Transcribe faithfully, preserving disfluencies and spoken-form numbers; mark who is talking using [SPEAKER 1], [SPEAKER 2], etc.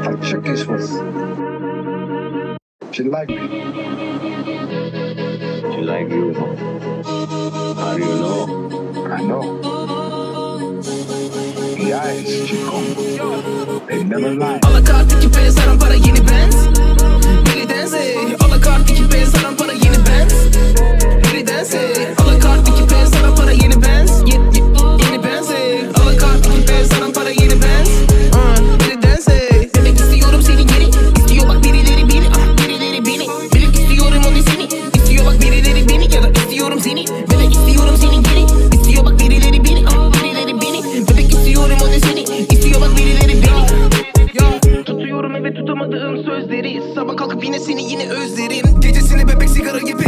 [SPEAKER 1] Check this one. She like me.
[SPEAKER 2] She like you. How do you know?
[SPEAKER 1] I know. The eyes, chico. They never lie.
[SPEAKER 3] Alakart iki P saran para yeni Benz. Biri dense. Alakart iki P saran para yeni Benz. Biri dense. Alakart iki P saran para yeni Benz. Yeni Benz. Alakart iki P saran para yeni Benz. Biri dense. Demek istiyorum seni geri. İstiyor bak birileri beni. Ah birileri beni. Bilip istiyorum onu seni. İstiyor bak birileri beni. Ya da istiyorum seni. Demek istiyorum seni geri. İstiyor bak birileri beni. Ah birileri beni. Demek istiyorum onu seni. İstiyor bak birileri beni. Ya tutuyorum evet tutamadığım sözleri. Sabah kalkıp yine seni yine özlerim. Gecesini bebek sigara gibi